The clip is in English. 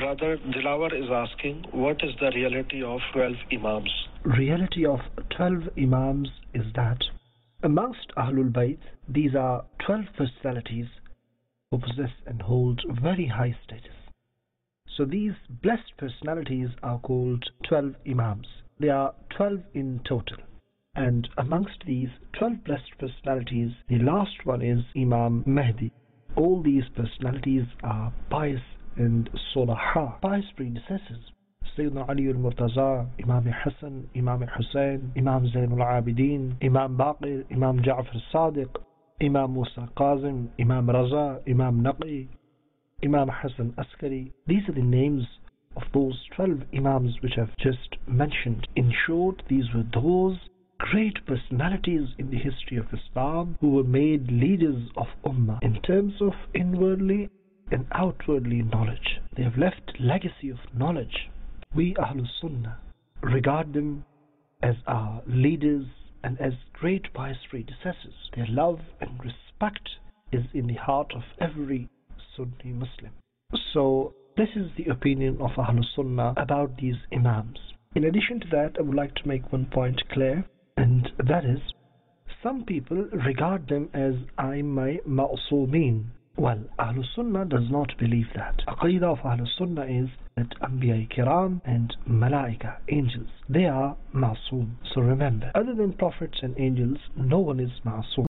Brother Dilawar is asking, what is the reality of 12 Imams? Reality of 12 Imams is that amongst Ahlul Bayt, these are 12 personalities who possess and hold very high status. So these blessed personalities are called 12 Imams. There are 12 in total. And amongst these 12 blessed personalities, the last one is Imam Mahdi. All these personalities are pious and Salaha, pious predecessors. Sayyidina Ali al-Murtaza, Imam Hassan, Imam Hussein, Imam Zain al-Abidin, Imam Baqir, Imam Ja'far al-Sadiq, Imam Musa Qazim, Imam Raza, Imam Naqi, Imam Hassan Askari. These are the names of those 12 Imams which I've just mentioned. In short, these were those great personalities in the history of Islam who were made leaders of Ummah in terms of inwardly and outwardly knowledge. They have left legacy of knowledge. We Ahlul Sunnah regard them as our leaders and as great pious predecessors. Their love and respect is in the heart of every Sunni Muslim. So this is the opinion of Ahlul Sunnah about these Imams. In addition to that, I would like to make one point clear, and that is, some people regard them as A'immai Ma'sumin. Well, Ahlul Sunnah does not believe that. Aqeedah of Ahlul Sunnah is that Anbiya Kiram and Malaika, angels, they are Ma'soom. So remember, other than prophets and angels, no one is Ma'soom.